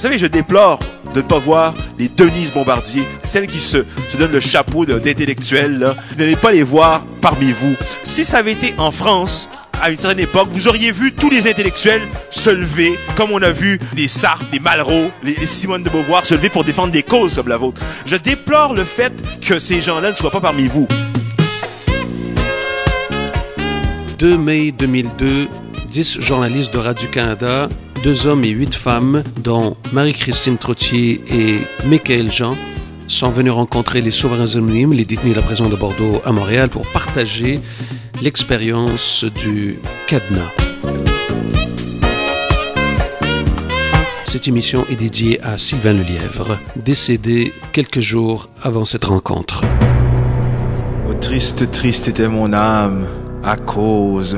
savez, je déplore de ne pas voir les Denise Bombardier, celles qui se donnent le chapeau d'intellectuel, là, de ne pas les voir parmi vous. Si ça avait été en France, à une certaine époque, vous auriez vu tous les intellectuels se lever, comme on a vu les Sartre, les Malraux, les Simone de Beauvoir se lever pour défendre des causes comme la vôtre. Je déplore le fait que ces gens-là ne soient pas parmi vous. 2 mai 2002, 10 journalistes de Radio-Canada, 2 hommes et 8 femmes, dont Marie-Christine Trottier et Michaël Jean, sont venus rencontrer les souverains anonymes, les détenus de la prison de Bordeaux à Montréal, pour partager l'expérience du cadenas. Cette émission est dédiée à Sylvain Lelièvre, décédé quelques jours avant cette rencontre. Oh, triste, triste était mon âme, à cause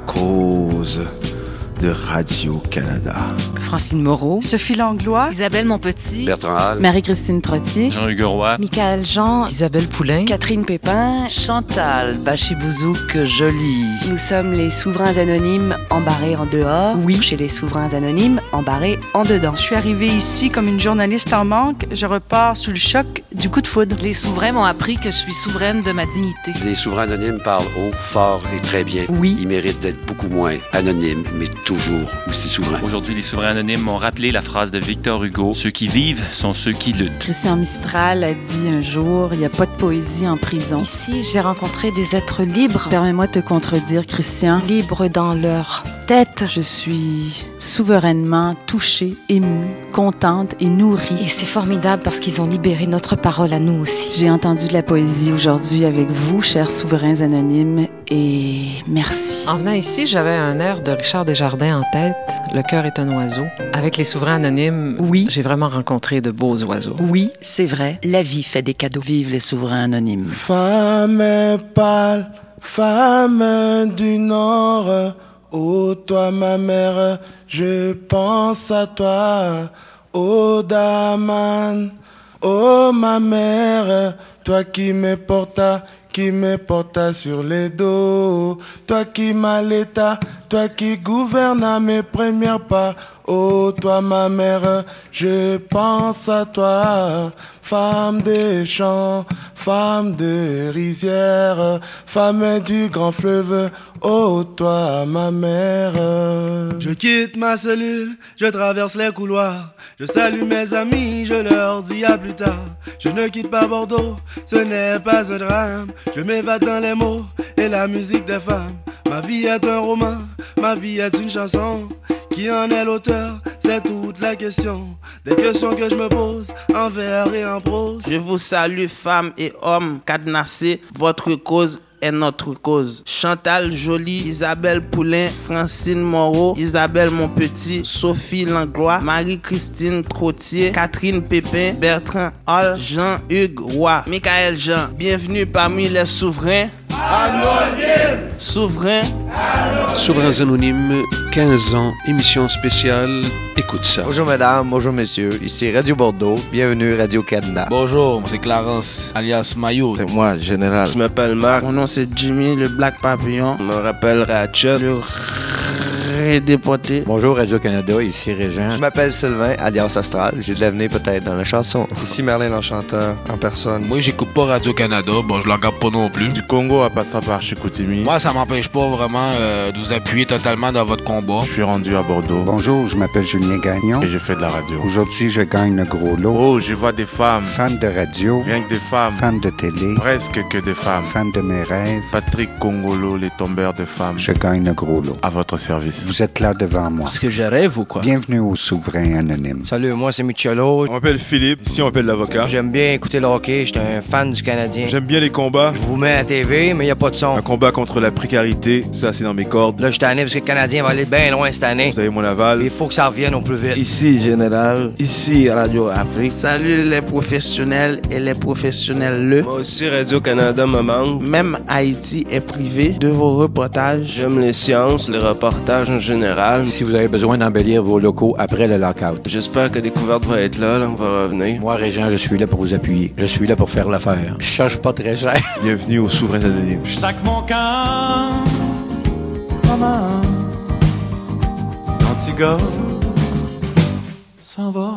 de Radio-Canada. Francine Moreau, Sophie Langlois, Isabelle Monpetit, Bertrand Hall, Marie-Christine Trottier, Jean-Hugues Roy, Michaël Jean, Isabelle Poulain, Catherine Pépin, Chantal Bachibouzouk-Joly. Nous sommes les souverains anonymes embarrés en dehors. Oui. Chez les souverains anonymes embarrés en dedans. Je suis arrivée ici comme une journaliste en manque. Je repars sous le choc du coup de foudre. Les souverains m'ont appris que je suis souveraine de ma dignité. Les souverains anonymes parlent haut, fort et très bien. Oui. Ils méritent d'être beaucoup moins anonymes, mais toujours aussi souverains. Aujourd'hui, les souverains anonymes m'ont rappelé la phrase de Victor Hugo: ceux qui vivent sont ceux qui luttent. Christian Mistral a dit un jour, il n'y a pas de poésie en prison. Ici, j'ai rencontré des êtres libres. Permets-moi de te contredire, Christian. Libres dans leur tête. Je suis souverainement touchée, émue, contente et nourrie. Et c'est formidable parce qu'ils ont libéré notre parole à nous aussi. J'ai entendu de la poésie aujourd'hui avec vous, chers souverains anonymes, et merci. En venant ici, j'avais un air de Richard Desjardins en tête. Le cœur est un oiseau. Avec les souverains anonymes, oui, j'ai vraiment rencontré de beaux oiseaux. Oui, c'est vrai. La vie fait des cadeaux. Vive les souverains anonymes. Femme pâle, femme du Nord, oh toi ma mère, je pense à toi. Oh Daman, oh ma mère, toi qui me portas sur les dos, toi qui m'allaitas, toi qui gouvernas mes premiers pas. Oh toi ma mère, je pense à toi. Femme des champs, femme de rizière, femme du grand fleuve, oh toi ma mère. Je quitte ma cellule, je traverse les couloirs, je salue mes amis, je leur dis à plus tard. Je ne quitte pas Bordeaux, ce n'est pas un drame, je m'évade dans les mots et la musique des femmes. Ma vie est un roman, ma vie est une chanson. Qui en est l'auteur, c'est toute la question. Des questions que je me pose en vers et en prose. Je vous salue, femmes et hommes cadenassés. Votre cause est notre cause. Chantal Joly, Isabelle Poulain, Francine Moreau, Isabelle Monpetit, Sophie Langlois, Marie-Christine Trottier, Catherine Pépin, Bertrand Hall, Jean-Hugues Roy, Michaël Jean. Bienvenue parmi les souverains anonymes. Souverains anonymes, 15 ans, émission spéciale. Écoute ça. Bonjour mesdames, bonjour messieurs, ici Radio Bordeaux, bienvenue Radio-Canada. Bonjour, c'est Clarence, alias Mayo. C'est moi, Général. Je m'appelle Marc. Mon nom c'est Jimmy, le Black Papillon. Je me rappelle Ratchet. Déporté. Bonjour Radio-Canada, ici Régent. Je m'appelle Sylvain, alias Astral. J'ai de l'avenir peut-être dans la chanson. Ici Merlin l'Enchanteur, en personne. Moi, j'écoute pas Radio-Canada, bon, je la regarde pas non plus. Du Congo à passant par Chicoutimi. Moi, ça m'empêche pas vraiment de vous appuyer totalement dans votre combat. Je suis rendu à Bordeaux. Bonjour, je m'appelle Julien Gagnon. Et je fais de la radio. Aujourd'hui, je gagne le gros lot. Oh, je vois des femmes. Fan de radio. Rien que des femmes. Fan de télé. Presque que des femmes. Fan de mes rêves. Patrick Congolo, les tombeurs de femmes. Je gagne le gros lot. À votre service. Vous êtes là devant moi. Est-ce que je rêve ou quoi? Bienvenue aux souverains anonymes. Salut, moi c'est Michelo. On m'appelle Philippe, ici on m'appelle l'avocat. J'aime bien écouter le hockey, j'étais un fan du Canadien. J'aime bien les combats. Je vous mets à la TV, mais il n'y a pas de son. Un combat contre la précarité, ça c'est dans mes cordes. Là, je suis tanné parce que le Canadien va aller bien loin cette année. Vous avez mon aval. Il faut que ça revienne au plus vite. Ici Général, ici Radio Afrique. Salut les professionnels et les professionnels. Moi aussi, Radio-Canada me manque. Même Haïti est privé de vos reportages. J'aime les sciences, les reportages en général. Si vous avez besoin d'embellir vos locaux après le lockout. J'espère que Découverte va être là, on va revenir. Moi, Régent, je suis là pour vous appuyer. Je suis là pour faire l'affaire. Je charge pas très cher. Bienvenue aux souverains anonymes. Je sac mon camp comme un antigone s'en va.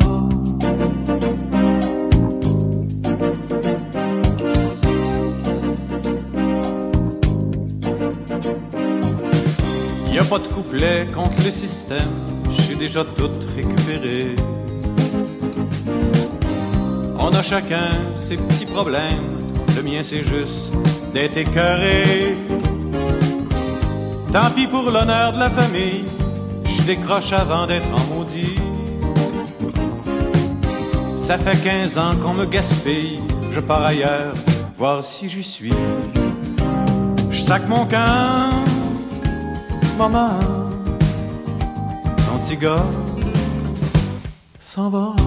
Y a pas de couplet contre le système, j'ai déjà tout récupéré. On a chacun ses petits problèmes, le mien c'est juste d'être écœuré. Tant pis pour l'honneur de la famille, je décroche avant d'être en maudit. Ça fait 15 ans qu'on me gaspille, je pars ailleurs, voir si j'y suis. Je sac mon camp, maman, ton petit gars s'en va.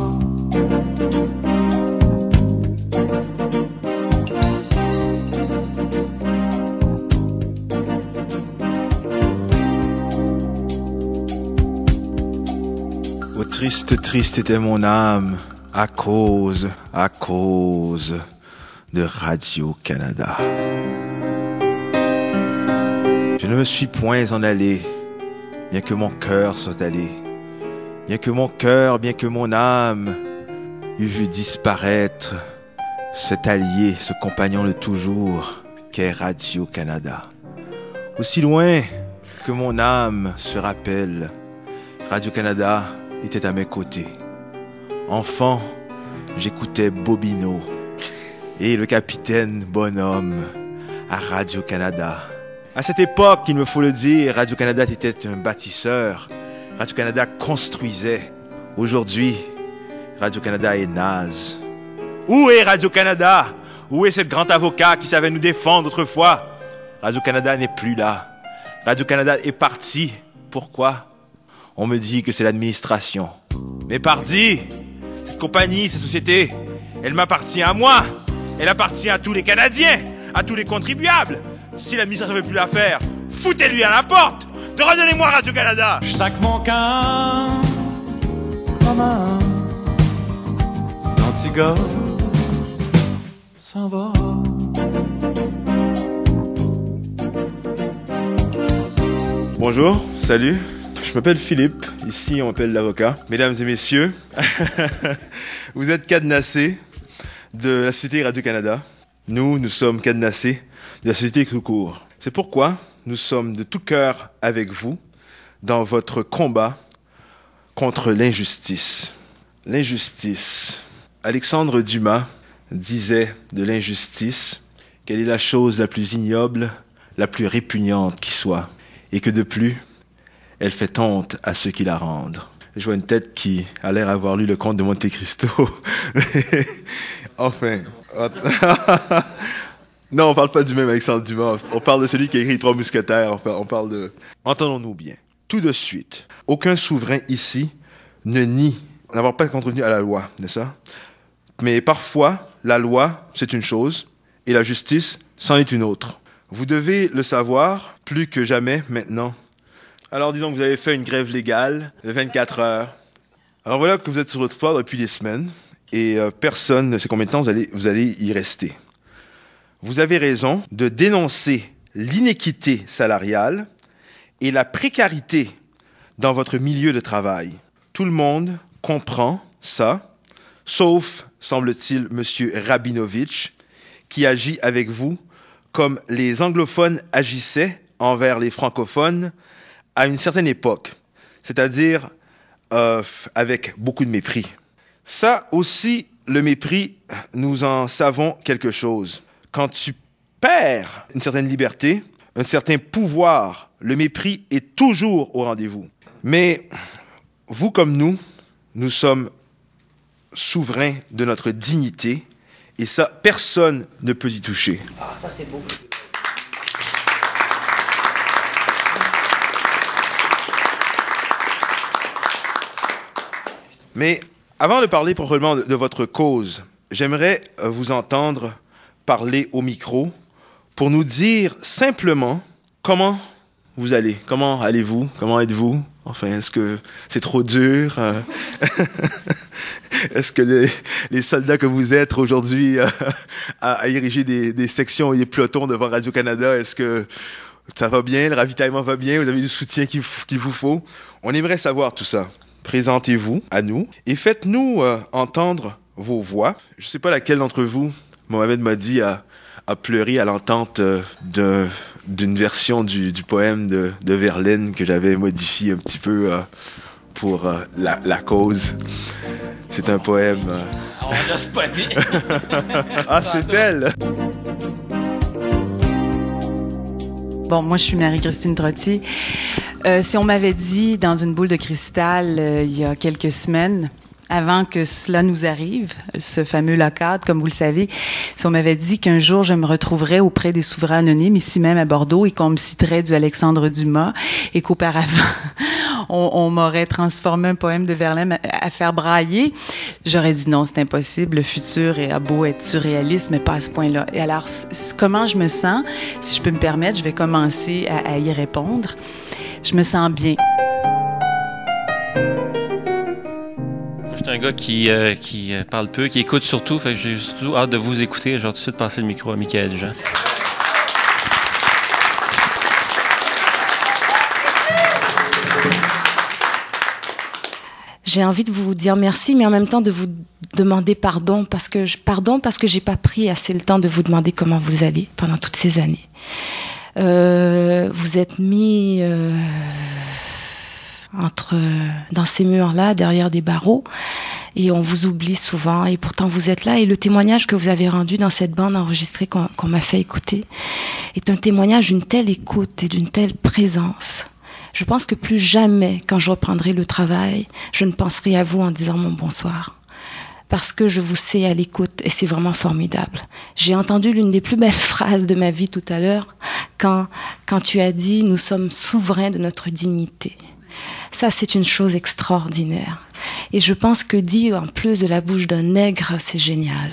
Oh, triste, triste était mon âme à cause de Radio-Canada. Je ne me suis point en allé, bien que mon cœur soit allé, bien que mon cœur, bien que mon âme eût vu disparaître cet allié, ce compagnon de toujours qu'est Radio-Canada. Aussi loin que mon âme se rappelle, Radio-Canada était à mes côtés. Enfant, j'écoutais Bobino et le capitaine Bonhomme à Radio-Canada. À cette époque, il me faut le dire, Radio-Canada était un bâtisseur. Radio-Canada construisait. Aujourd'hui, Radio-Canada est naze. Où est Radio-Canada? Où est ce grand avocat qui savait nous défendre autrefois? Radio-Canada n'est plus là. Radio-Canada est parti. Pourquoi? On me dit que c'est l'administration. Mais pardi, cette compagnie, cette société, elle m'appartient à moi. Elle appartient à tous les Canadiens, à tous les contribuables. Si l'administration ne veut plus la faire, foutez-lui à la porte. Redonnez-moi Radio-Canada. Je sac mon camp, maman, ton petit gars s'en va. Bonjour, salut. Je m'appelle Philippe, ici on m'appelle l'avocat. Mesdames et messieurs, vous êtes cadenassés de la Société Radio-Canada. Nous sommes cadenassés de la Société tout court. C'est pourquoi nous sommes de tout cœur avec vous dans votre combat contre l'injustice. L'injustice. Alexandre Dumas disait de l'injustice qu'elle est la chose la plus ignoble, la plus répugnante qui soit, et que de plus, elle fait honte à ceux qui la rendent. Je vois une tête qui a l'air avoir lu le Comte de Monte Cristo. Enfin. Non, on parle pas du même Alexandre Dumas. On parle de celui qui a écrit Les Trois Mousquetaires. On parle de... Entendons-nous bien. Tout de suite, aucun souverain ici ne nie n'avoir pas contrevenu à la loi, n'est-ce ça? Mais parfois, la loi, c'est une chose, et la justice, c'en est une autre. Vous devez le savoir, plus que jamais maintenant. Alors disons que vous avez fait une grève légale de 24 heures. Alors voilà que vous êtes sur le trottoir depuis des semaines, et personne ne sait combien de temps vous allez y rester. Vous avez raison de dénoncer l'inéquité salariale et la précarité dans votre milieu de travail. Tout le monde comprend ça, sauf, semble-t-il, M. Rabinovitch, qui agit avec vous comme les anglophones agissaient envers les francophones à une certaine époque, c'est-à-dire avec beaucoup de mépris. Ça aussi, le mépris, nous en savons quelque chose. Quand tu perds une certaine liberté, un certain pouvoir, le mépris est toujours au rendez-vous. Mais vous comme nous sommes souverains de notre dignité et ça, personne ne peut y toucher. Ah, ça c'est beau. Mais avant de parler proprement de votre cause, j'aimerais vous entendre parler au micro pour nous dire simplement comment vous allez, comment allez-vous, comment êtes-vous? Enfin, est-ce que c'est trop dur? Est-ce que les soldats que vous êtes aujourd'hui à ériger des sections et des pelotons devant Radio-Canada, est-ce que ça va bien, le ravitaillement va bien, vous avez du soutien qu'il vous faut? On aimerait savoir tout ça. présentez-vous à nous et faites-nous entendre vos voix. Je ne sais pas laquelle d'entre vous, Mohamed m'a dit, a pleuré à l'entente d'une version du poème de Verlaine que j'avais modifié un petit peu pour la cause. C'est un poème... On l'a spoté. Ah, c'est elle! Bon, moi, je suis Marie-Christine Trottier. Si on m'avait dit dans une boule de cristal il y a quelques semaines, avant que cela nous arrive, ce fameux lockout, comme vous le savez, si on m'avait dit qu'un jour je me retrouverais auprès des souverains anonymes, ici même à Bordeaux, et qu'on me citerait du Alexandre Dumas, et qu'auparavant, on m'aurait transformé un poème de Verlaine à faire brailler, j'aurais dit non, c'est impossible, le futur a beau être surréaliste, mais pas à ce point-là. Et alors, comment je me sens? Si je peux me permettre, je vais commencer à y répondre. Je me sens bien. Je suis un gars qui parle peu, qui écoute surtout, fait que j'ai surtout hâte de vous écouter. Je vais tout de suite passer le micro à Michaël Jean. J'ai envie de vous dire merci, mais en même temps de vous demander pardon parce que j'ai pas pris assez le temps de vous demander comment vous allez pendant toutes ces années. Vous êtes mis dans ces murs-là, derrière des barreaux, et on vous oublie souvent, et pourtant vous êtes là, et le témoignage que vous avez rendu dans cette bande enregistrée qu'on m'a fait écouter est un témoignage d'une telle écoute et d'une telle présence. Je pense que plus jamais, quand je reprendrai le travail, je ne penserai à vous en disant mon bonsoir. Parce que je vous sais à l'écoute et c'est vraiment formidable. J'ai entendu l'une des plus belles phrases de ma vie tout à l'heure quand tu as dit « Nous sommes souverains de notre dignité ». Ça, c'est une chose extraordinaire. Et je pense que dit en plus de la bouche d'un nègre, c'est génial.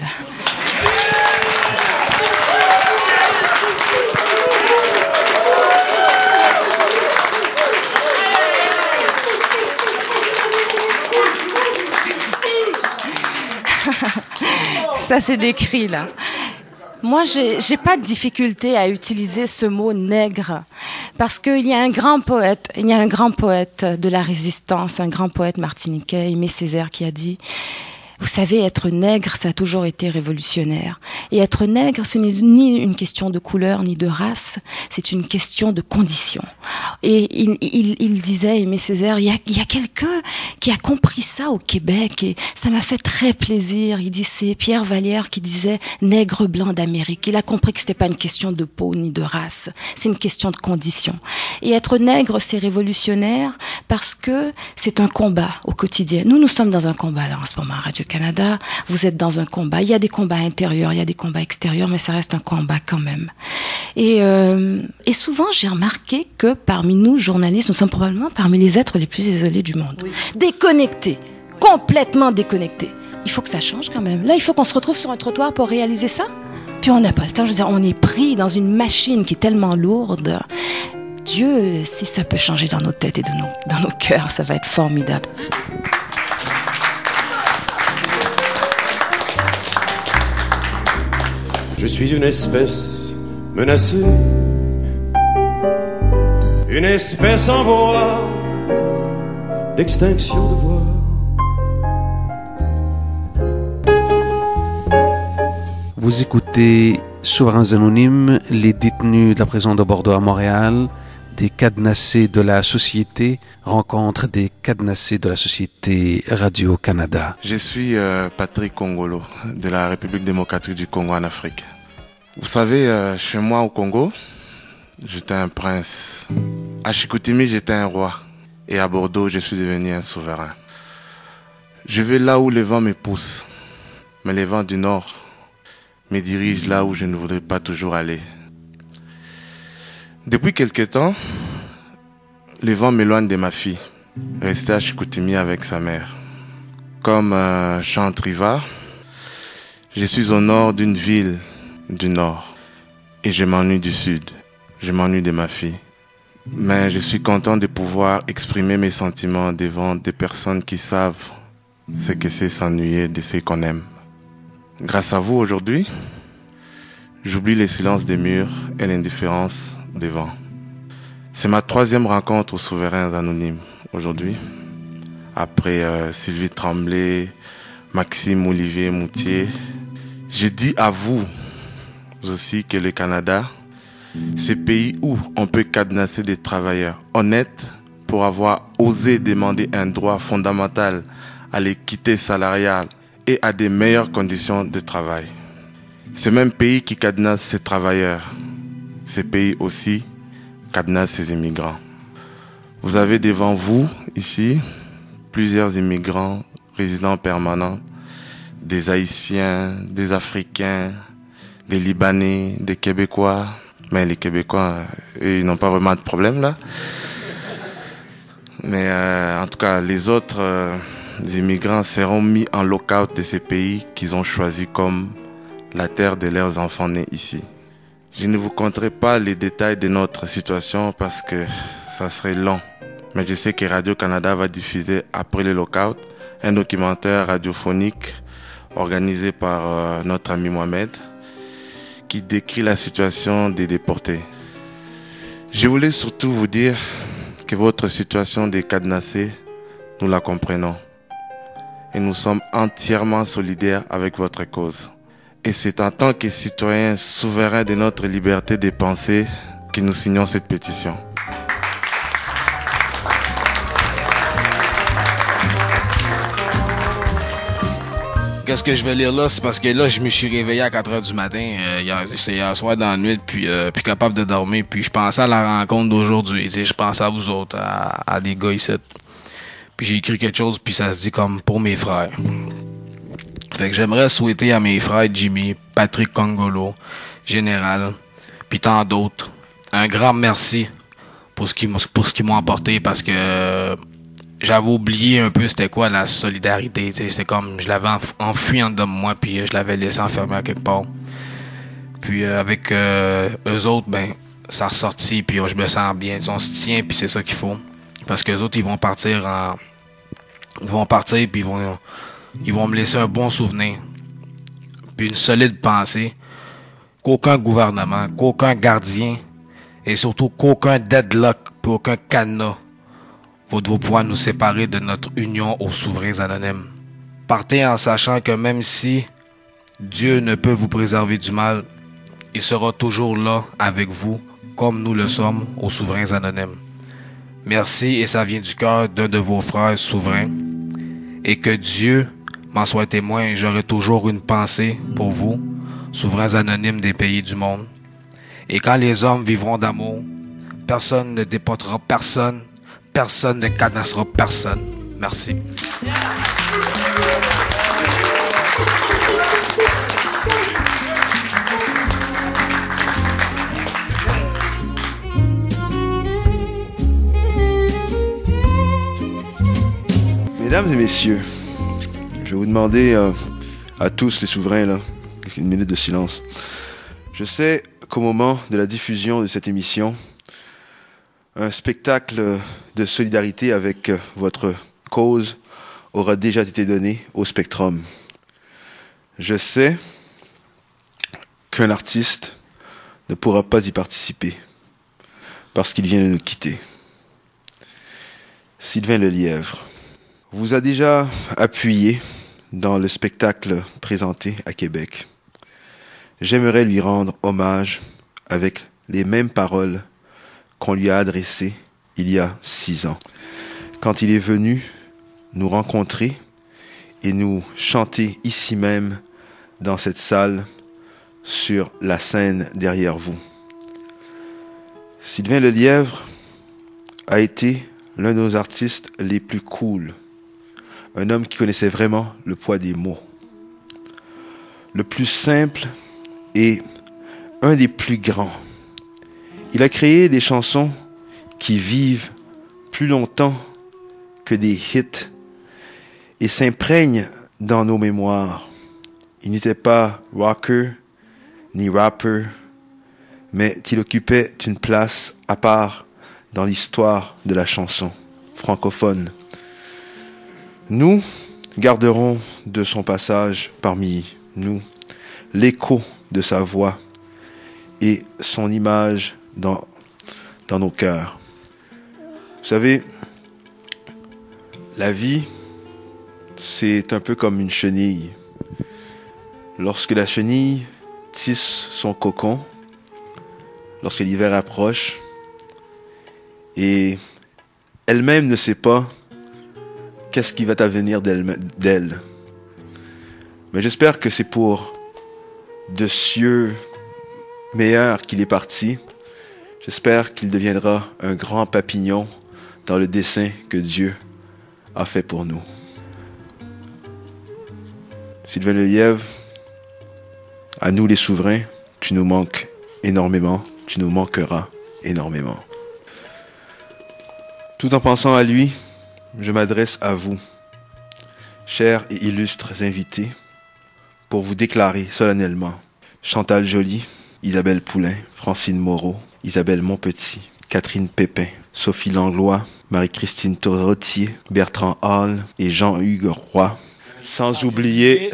Ça, c'est décrit, là. Moi, j'ai pas de difficulté à utiliser ce mot nègre parce qu'il y a un grand poète de la résistance, un grand poète martiniquais, Aimé Césaire, qui a dit « Vous savez, être nègre, ça a toujours été révolutionnaire. Et être nègre, ce n'est ni une question de couleur ni de race, c'est une question de condition. » Et il disait, Aimé Césaire, il y a quelqu'un qui a compris ça au Québec et ça m'a fait très plaisir. Il dit, c'est Pierre Vallière qui disait nègre blanc d'Amérique. Il a compris que c'était pas une question de peau ni de race, c'est une question de condition. Et être nègre, c'est révolutionnaire parce que c'est un combat au quotidien. Nous sommes dans un combat là en ce moment à Radio-Canada. Vous êtes dans un combat. Il y a des combats intérieurs, il y a des combats extérieurs, mais ça reste un combat quand même. Et souvent, j'ai remarqué que parmi nous, journalistes, nous sommes probablement parmi les êtres les plus isolés du monde. Oui. Déconnectés, complètement déconnectés. Il faut que ça change quand même. Là, il faut qu'on se retrouve sur un trottoir pour réaliser ça. Puis on n'a pas le temps. Je veux dire, on est pris dans une machine qui est tellement lourde. Dieu, si ça peut changer dans nos têtes et dans nos cœurs, ça va être formidable. Je suis une espèce menacée, une espèce en voie d'extinction de voix. Vous écoutez Souverains Anonymes, les détenus de la prison de Bordeaux à Montréal, des cadenassés de la société, rencontre des cadenassés de la société Radio-Canada. Je suis Patrick Kongolo, de la République démocratique du Congo en Afrique. Vous savez, chez moi au Congo, j'étais un prince. À Chicoutimi, j'étais un roi. Et à Bordeaux, je suis devenu un souverain. Je vais là où les vents me poussent. Mais les vents du nord me dirigent là où je ne voudrais pas toujours aller. Depuis quelque temps, les vents m'éloignent de ma fille, restée à Chicoutimi avec sa mère. Comme Chantriva, je suis au nord d'une ville du nord et je m'ennuie du sud. Je m'ennuie de ma fille. Mais je suis content de pouvoir exprimer mes sentiments devant des personnes qui savent ce que c'est s'ennuyer de ceux qu'on aime. Grâce à vous aujourd'hui, j'oublie le silence des murs et l'indifférence des vents. C'est ma 3e rencontre aux Souverains Anonymes aujourd'hui. après Sylvie Tremblay, Maxime Olivier Moutier. Je dis à vous aussi que le Canada, c'est le pays où on peut cadenasser des travailleurs honnêtes pour avoir osé demander un droit fondamental à l'équité salariale et à des meilleures conditions de travail. Ce même pays qui cadenasse ses travailleurs, ce pays aussi cadenasse ses immigrants. Vous avez devant vous, ici, plusieurs immigrants, résidents permanents, des Haïtiens, des Africains, des Libanais, des Québécois. Mais les Québécois, eux, ils n'ont pas vraiment de problème là. Mais en tout cas, les autres immigrants seront mis en lock-out de ces pays qu'ils ont choisis comme la terre de leurs enfants nés ici. Je ne vous conterai pas les détails de notre situation parce que ça serait long. Mais je sais que Radio-Canada va diffuser après le lock-out un documentaire radiophonique organisé par notre ami Mohamed qui décrit la situation des déportés. Je voulais surtout vous dire que votre situation des cadenassés, nous la comprenons. Et nous sommes entièrement solidaires avec votre cause. Et c'est en tant que citoyens souverains de notre liberté de penser que nous signons cette pétition. Qu'est-ce que je vais lire là? C'est parce que là, je me suis réveillé à 4h du matin, c'est hier soir dans la nuit, puis capable de dormir. Puis je pensais à la rencontre d'aujourd'hui. Je pensais à vous autres, à des gars ici. Puis j'ai écrit quelque chose, puis ça se dit comme pour mes frères. Fait que j'aimerais souhaiter à mes frères Jimmy, Patrick Congolo, Général, puis tant d'autres, un grand merci pour ce qu'ils m'ont apporté, parce que j'avais oublié un peu c'était quoi la solidarité. C'était comme je l'avais enfui en dedans de moi, puis je l'avais laissé enfermer à quelque part. Puis avec eux autres, ben ça a ressorti, puis je me sens bien. On se tient, puis c'est ça qu'il faut. Parce que les autres, ils vont partir, puis ils vont me laisser un bon souvenir, puis une solide pensée qu'aucun gouvernement, qu'aucun gardien, et surtout qu'aucun deadlock, puis aucun cadenas va pouvoir nous séparer de notre union aux souverains anonymes. Partez en sachant que même si Dieu ne peut vous préserver du mal, il sera toujours là avec vous, comme nous le sommes aux souverains anonymes. Merci, et ça vient du cœur d'un de vos frères souverains. Et que Dieu m'en soit témoin, j'aurai toujours une pensée pour vous, souverains anonymes des pays du monde. Et quand les hommes vivront d'amour, personne ne déportera personne, personne ne cadenassera personne. Merci. Mesdames et messieurs, je vais vous demander à tous les souverains là, une minute de silence. Je sais qu'au moment de la diffusion de cette émission, un spectacle de solidarité avec votre cause aura déjà été donné au Spectrum. Je sais qu'un artiste ne pourra pas y participer parce qu'il vient de nous quitter. Sylvain Lelièvre vous a déjà appuyé dans le spectacle présenté à Québec. J'aimerais lui rendre hommage avec les mêmes paroles qu'on lui a adressées il y a 6 ans, quand il est venu nous rencontrer et nous chanter ici même, dans cette salle, sur la scène derrière vous. Sylvain Lelièvre a été l'un de nos artistes les plus cool, un homme qui connaissait vraiment le poids des mots, le plus simple et un des plus grands. Il a créé des chansons qui vivent plus longtemps que des hits et s'imprègnent dans nos mémoires. Il n'était pas rocker ni rapper, mais il occupait une place à part dans l'histoire de la chanson francophone. Nous garderons de son passage parmi nous l'écho de sa voix et son image dans nos cœurs. Vous savez, La vie, c'est un peu comme une chenille. Lorsque la chenille tisse son cocon, lorsque l'hiver approche, et elle-même ne sait pas qu'est-ce qui va advenir d'elle. Mais j'espère que c'est pour de cieux meilleurs qu'il est parti. J'espère qu'il deviendra un grand papillon dans le dessein que Dieu a fait pour nous. Sylvain Lelièvre, à nous les souverains, tu nous manques énormément, tu nous manqueras énormément. Tout en pensant à lui, je m'adresse à vous, chers et illustres invités, pour vous déclarer solennellement Chantal Joly, Isabelle Poulain, Francine Moreau, Isabelle Montpetit, Catherine Pépin, Sophie Langlois, Marie-Christine Trottier, Bertrand Hall et Jean-Hugues Roy. Sans oublier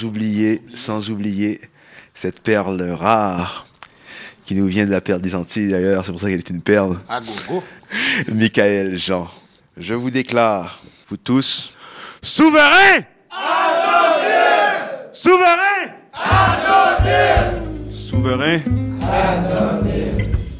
cette perle rare qui nous vient de la perle des Antilles d'ailleurs, c'est pour ça qu'elle est une perle. À gogo. Michael Jean. Je vous déclare, vous tous, souverains! Anonyme! Souverains! Anonyme! Souverains? Anonyme!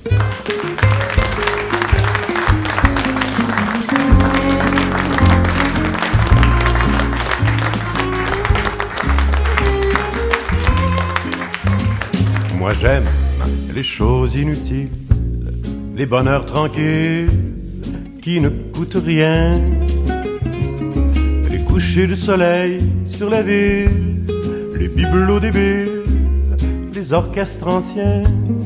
Moi j'aime les choses inutiles, les bonheurs tranquilles qui ne coûtent rien, les couchers de soleil sur la ville, les bibelots débiles, les orchestres anciens,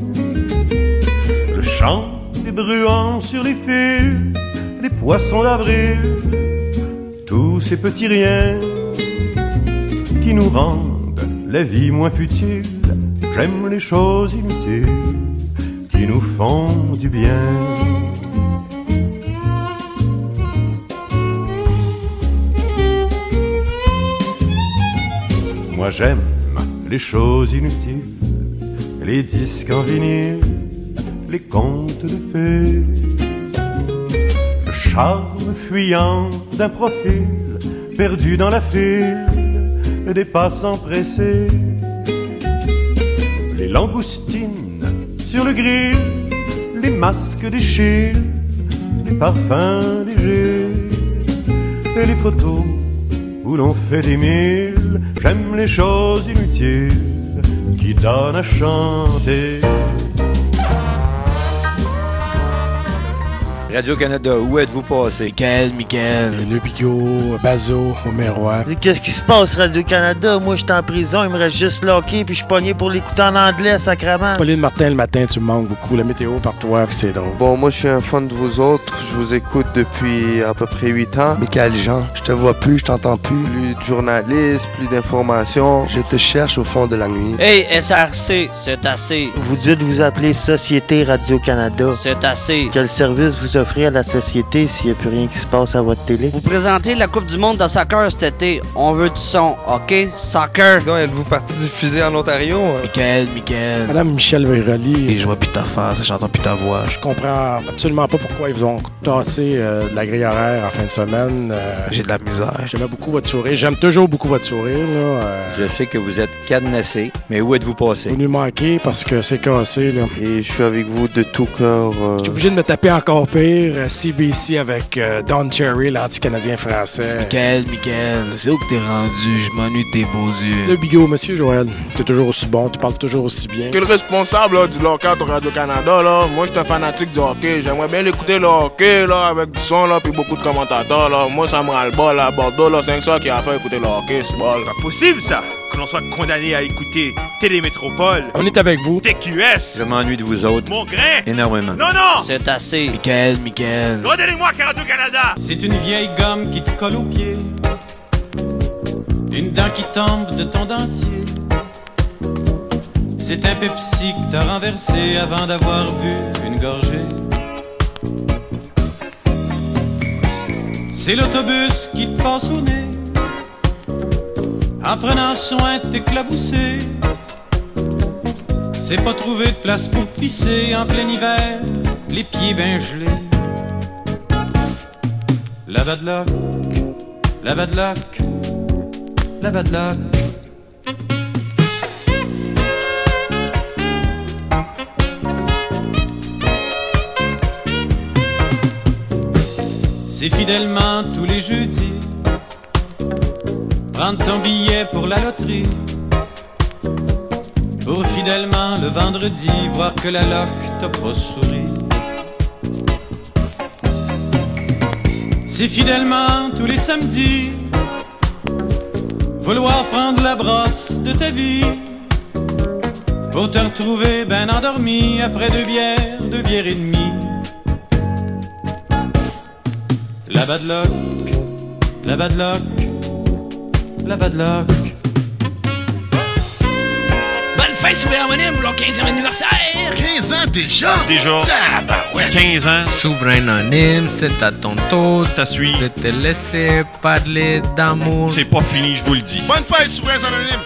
le chant des bruants sur les fils, les poissons d'avril, tous ces petits riens qui nous rendent la vie moins futile. J'aime les choses inutiles qui nous font du bien. Moi j'aime les choses inutiles, les disques en vinyle, les contes de fées, le charme fuyant d'un profil perdu dans la file des passants pressés, les langoustines sur le grill, les masques d'Échille, les parfums légers et les photos où l'on fait des milles. J'aime les choses inutiles qui donnent à chanter. Radio-Canada, où êtes-vous passé? Michael, Le Bigot, Bazo, Omérois. Qu'est-ce qui se passe, Radio-Canada? Moi, je suis en prison, il me reste juste locké, puis je suis pogné pour l'écouter en anglais, sacrément. Pauline Martin, le matin, tu me manques beaucoup. La météo par toi, c'est drôle. Bon, moi, je suis un fan de vous autres. Je vous écoute depuis à peu près 8 ans. Michael Jean, je te vois plus, je t'entends plus. Plus de journalistes, plus d'informations. Je te cherche au fond de la nuit. Hey, SRC, c'est assez. Vous dites vous appelez Société Radio-Canada. C'est assez. Quel service vous offrez à la société s'il n'y a plus rien qui se passe à votre télé? Vous présentez la Coupe du monde de soccer cet été. On veut du son, OK? Soccer. Donc, êtes-vous parti diffuser en Ontario? Michael. Madame Michel Verroli. Et je vois plus ta face, j'entends plus ta voix. Je comprends absolument pas pourquoi ils vous ont tassé de la grille horaire en fin de semaine. J'ai de la misère. J'aimais beaucoup votre sourire. J'aime toujours beaucoup votre sourire. Là. Je sais que vous êtes cadenassé, mais où êtes-vous passé? Vous nous manquez parce que c'est cassé. Là. Et je suis avec vous de tout cœur. Je suis obligé de me taper encore pire. CBC avec Don Cherry, l'anti-canadien français. Michael, c'est où que t'es rendu? Je m'ennuie de tes beaux yeux. Le Bigot, monsieur Joël. T'es toujours aussi bon, tu parles toujours aussi bien. Quel responsable là, du local de Radio-Canada, là. Moi, je suis un fanatique du hockey. J'aimerais bien l'écouter le hockey, là, avec du son, là, puis beaucoup de commentateurs, là. Moi, ça me rend le bol, là. Bordeaux, là, 5 soirs qui a fait écouter le hockey, c'est bon. C'est pas possible, ça! Que l'on soit condamné à écouter Télémétropole. On est avec vous. TQS. Je m'ennuie de vous autres. Mon grain. Énormément. Non! C'est assez. Michael. Redonnez-moi Radio-Canada. C'est une vieille gomme qui te colle au pied, une dent qui tombe de ton dentier. C'est un Pepsi que t'as renversé avant d'avoir bu une gorgée. C'est l'autobus qui te passe au nez en prenant soin de t'éclabousser. C'est pas trouver de place pour pisser en plein hiver, les pieds ben gelés. La bad luck la bad luck, la bad luck. C'est fidèlement tous les jeudis, prendre ton billet pour la loterie, pour fidèlement le vendredi voir que la loc t'a pas souri. C'est fidèlement tous les samedis, vouloir prendre la brosse de ta vie, pour te retrouver ben endormi après 2 bières et demie. La bad luck, la bad luck, la bad luck. Bonne fête, Souverain Anonyme, pour leur 15e anniversaire! 15 ans déjà? Déjà. Ouais. 15 ans. Souverain Anonyme, c'est à ton tour. C'est à suivre. De te laisser parler d'amour. C'est pas fini, je vous le dis. Bonne fête, Souverain Anonyme!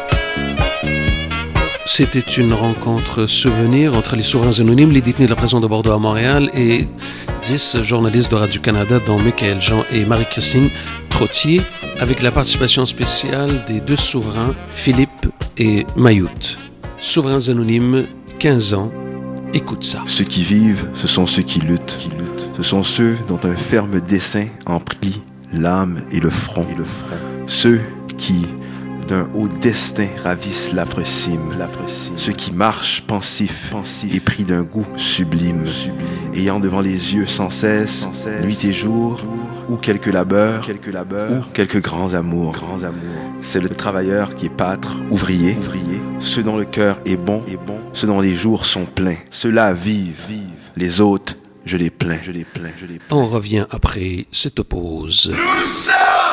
C'était une rencontre souvenir entre les Souverains Anonymes, les détenus de la prison de Bordeaux à Montréal, et 10 journalistes de Radio-Canada, dont Michael Jean et Marie-Christine Trottier, avec la participation spéciale des 2 souverains, Philippe et Mayoute. Souverains Anonymes, 15 ans, écoute ça. Ceux qui vivent, ce sont ceux qui luttent. Ce sont ceux dont un ferme dessein emplit l'âme et le front. Ceux qui, d'un haut destin, ravissent l'âpre cime. Ceux qui marchent pensifs et pris d'un goût sublime, ayant devant les yeux sans cesse, nuit et jour, ou quelques labeurs, ou quelques grands amours. C'est le travailleur qui est pâtre, ouvrier, ceux dont le cœur est bon, ceux dont les jours sont pleins. Ceux-là vivent, les autres, je les plains. On revient après cette pause. Nous sommes